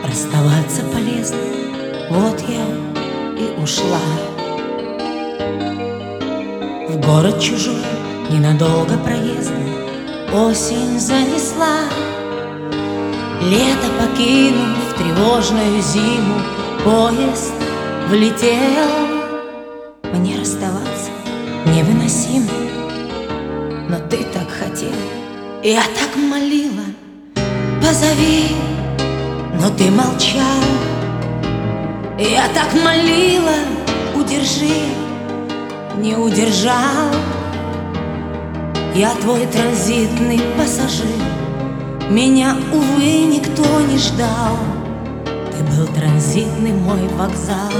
Расставаться полезно, вот я и ушла в город чужой, ненадолго проездом. Осень занесла, лето покинув тревожную зиму, поезд влетел. Мне расставаться невыносимо, но ты так хотел. Я так молила, позови, но ты молчал. Я так молила, удержи, не удержал. Я твой транзитный пассажир, меня, увы, никто не ждал. Ты был транзитный мой вокзал.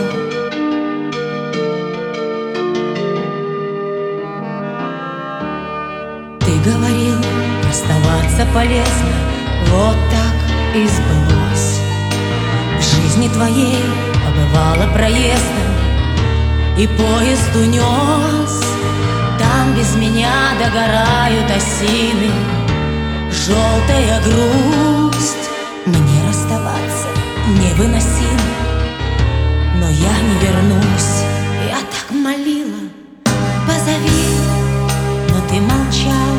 Ты говорил, расставаться полезно, вот так и сбылось. В жизни твоей побывала проездом, и поезд унес. Там без меня догорают осины, желтая грусть. Мне расставаться невыносимо, но я не вернусь. Я так молила, позови, но ты молчал.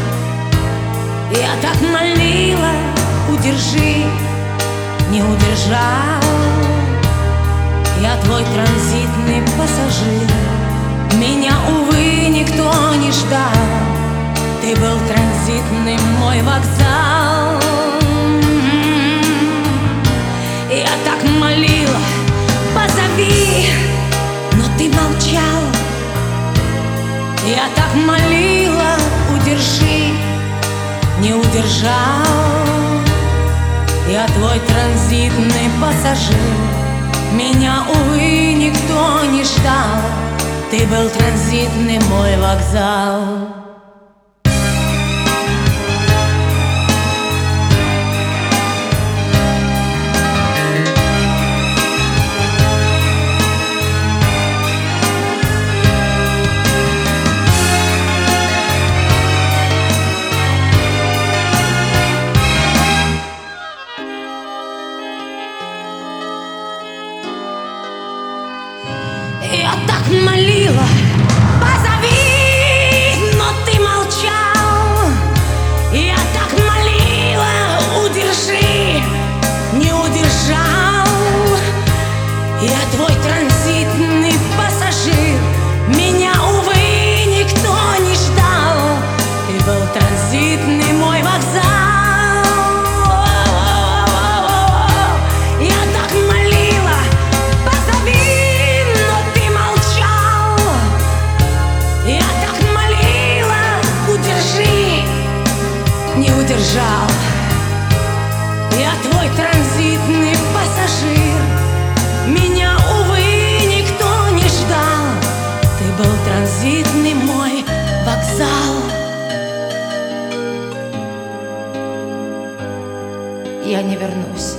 Я так молила, удержи, не удержал. Я твой транзитный пассажир, меня, увы, никто не ждал. Ты был транзитный мой вокзал. Я так молила, позови, но ты молчал. Я так молила, удержи, не удержал. Я твой транзитный пассажир, меня, увы, никто не ждал. Ты был транзитный мой вокзал. Я так молила, позови, но ты молчал. Я так молила, удержи, не удержал. Я твой транзитный пассажир, меня, увы, никто не ждал. Ты был транзитный мой вокзал. Не удержал. Я твой транзитный пассажир, меня, увы, никто не ждал. Ты был транзитный мой вокзал. Я не вернусь.